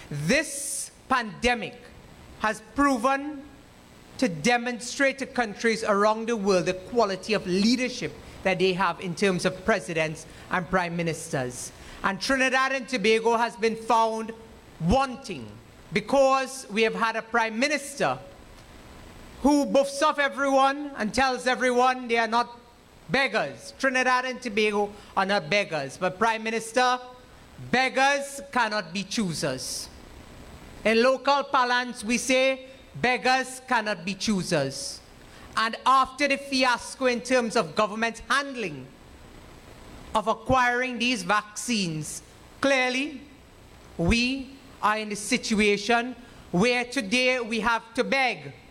This pandemic has proven to demonstrate to countries around the world the quality of leadership that they have in terms of presidents and prime ministers. And Trinidad and Tobago has been found wanting because we have had a prime minister who buffs off everyone and tells everyone they are not beggars. Trinidad and Tobago are not beggars. But Prime Minister, beggars cannot be choosers. In local parlance, we say beggars cannot be choosers. And after the fiasco in terms of government handling of acquiring these vaccines, clearly we are in a situation where today we have to beg